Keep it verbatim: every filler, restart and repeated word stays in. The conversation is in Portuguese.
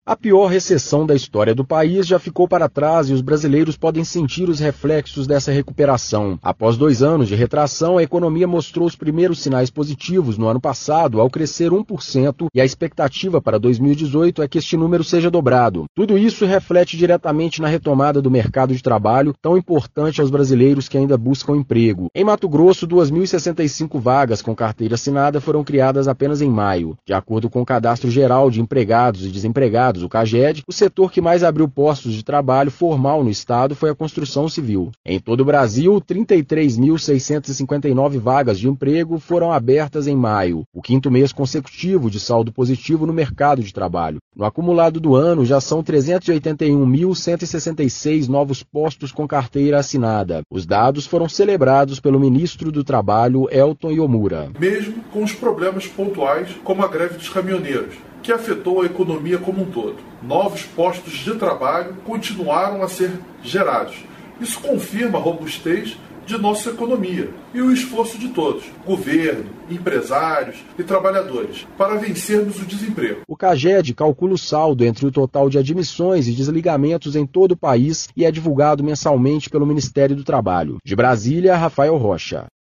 A pior recessão da história do país já ficou para trás e os brasileiros podem sentir os reflexos dessa recuperação. Após dois anos de retração, a economia mostrou os primeiros sinais positivos no ano passado, ao crescer um por cento, e a expectativa para dois mil e dezoito é que este número seja dobrado. Tudo isso reflete diretamente na retomada do mercado de trabalho, tão importante aos brasileiros que ainda buscam emprego. Em Mato Grosso, duas mil e sessenta e cinco vagas com carteira assinada foram criadas apenas em maio. De acordo com o Cadastro Geral de Empregados e Desempregados, o CAGED, o setor que mais abriu postos de trabalho formal no estado foi a construção civil. Em todo o Brasil, trinta e três mil seiscentas e cinquenta e nove vagas de emprego foram abertas em maio, o quinto mês consecutivo de saldo positivo no mercado de trabalho. No acumulado do ano, já são trezentos e oitenta e um mil cento e sessenta e seis novos postos com carteira assinada. Os dados foram celebrados pelo ministro do Trabalho, Elton Iomura. Mesmo com os problemas pontuais, como a greve dos caminhoneiros, que afetou a economia como um todo. Novos postos de trabalho continuaram a ser gerados. Isso confirma a robustez de nossa economia e o esforço de todos, governo, empresários e trabalhadores, para vencermos o desemprego. O CAGED calcula o saldo entre o total de admissões e desligamentos em todo o país e é divulgado mensalmente pelo Ministério do Trabalho. De Brasília, Rafael Rocha.